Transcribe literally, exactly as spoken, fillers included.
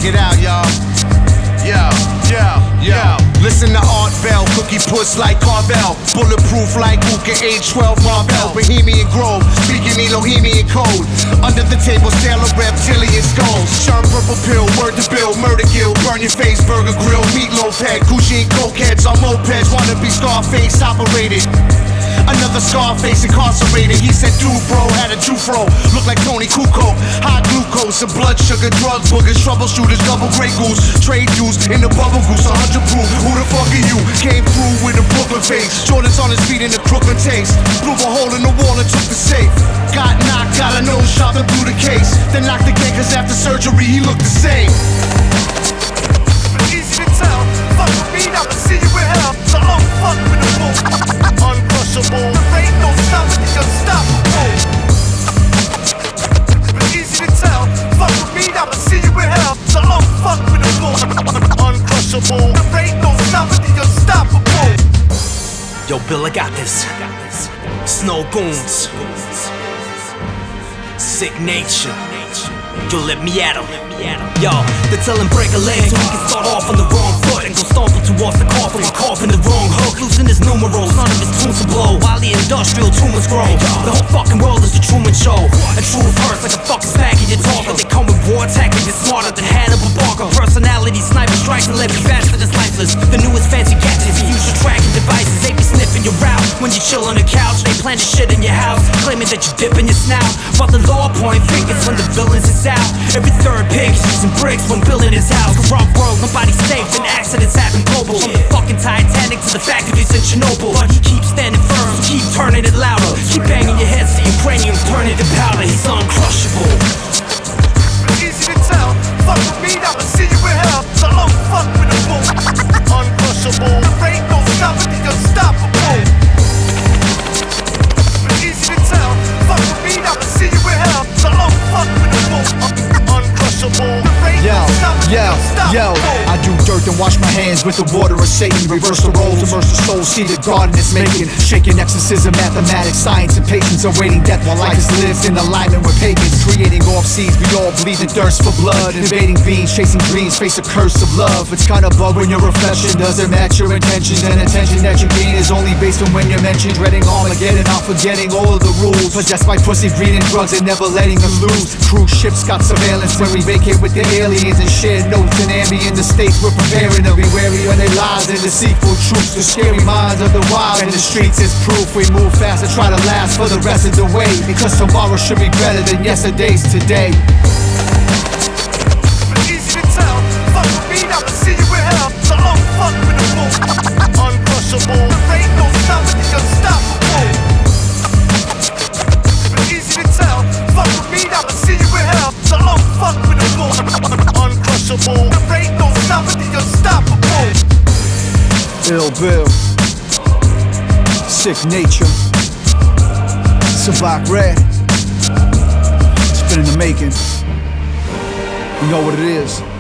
Check it out, y'all. Yo, yo, yo. Listen to Art Bell, cookie puss like Carvel, bulletproof like Uka H twelve Marvel, Bohemian Grove, speaking Elohimian code. Under the table, sailor reptilian skulls. Churn purple pill, word to bill, murder gill, burn your face, burger grill, meatloaf head, Gucci and cokeheads on mopeds, wanna be Scarface operated. Another Scarface incarcerated. He said, dude, bro, had a Jufro. Look like Tony Kukoc. High glucose and blood sugar, drug boogers, troubleshooters, double Grey Goose. Trade dues in the bubble goose, one hundred proof. Who the fuck are you? Came through with a Brooklyn face. Jordan's on his feet in the Crooklyn taste. Blew a hole in the wall and took the safe. Got knocked, got a nose shot and blew the case. Then knocked again, cause after surgery he looked the same. Easy to tell, fuck with me, I'ma see you in hell. So don't fuck with the bull. Uncrushable, there ain't no stopping the unstoppable. Easy to tell, fuck with me, I'ma see you in hell. So don't fuck with the bull. Uncrushable, there ain't no stopping the unstoppable. Yo, Bill, I got this. Snow Goons, Sick Nature. Yo, let me at him. Yo, they tell him break a leg so he can start off on the wrong foot and go stomping towards the coffin while coughing the wrong hook. Losing his numerals, none of his tunes to blow while the industrial tumors grow. The whole fucking world is the Truman Show. A truth hurts like a fucking smack in your talker. They come with war tactics, you're smarter than Hannibal Barker. Personality, sniper strikes and let me faster than lifeless. The newest fancy gadgets, you use your tracking devices. They be sniffing your route when you chill on the couch. They plan your shit in your house, claiming that you dip in your snout. But the law point fingers when the villains is out. Every third pig is using bricks when building his house. Corrupt world, nobody's safe and accidents happen global. From the fucking Titanic to the factories in Chernobyl. But he keeps standing firm, so keep turning it louder. Keep banging your heads to Ukrainians, turning to powder. He's uncrushable. Easy to tell, fuck with me, I'ma see you in hell. So don't fuck with the bull. Uncrushable, there ain't no stopping the unstoppable. Easy to tell, fuck with me, I'ma see you in hell. So don't fuck with the bull. Uncrushable, there ain't no stopping the unstoppable. Yo, I do dirt and wash my hands with the water of Satan. Reverse the roles, immerse the soul, see the garden it's making. Shaking exorcism, mathematics, science, and patience. Awaiting death while life is lived in alignment with pagans. Creating off seeds, we all bleed and thirst for blood. Invading beings, chasing dreams, face a curse of love. It's kinda bug when your reflection doesn't match your intentions. And attention that you gain is only based on when you're mentioned. Dreading Armageddon, not forgetting all of the rules. Possessed by pussy, breeding drugs and never letting them lose. Cruise ships got surveillance when we vacate with the aliens. And shared notes and ambient the states we're preparing to be wary of their lies and deceitful truths. The scary minds of the wild and the streets is proof. We move fast and try to last for the rest of the way, because tomorrow should be better than yesterday's today. Easy to tell, fuck with me, I'ma see you in hell. So don't fuck with the bull. Uncrushable, there ain't no stopping the unstoppable. Easy to tell, fuck with me, I'ma see you in hell. So don't fuck with the bull. Uncrushable, there ain't no stopping the unstoppable. Ill Bill, Sick Nature, Savak Red. It's been in the making. You know what it is.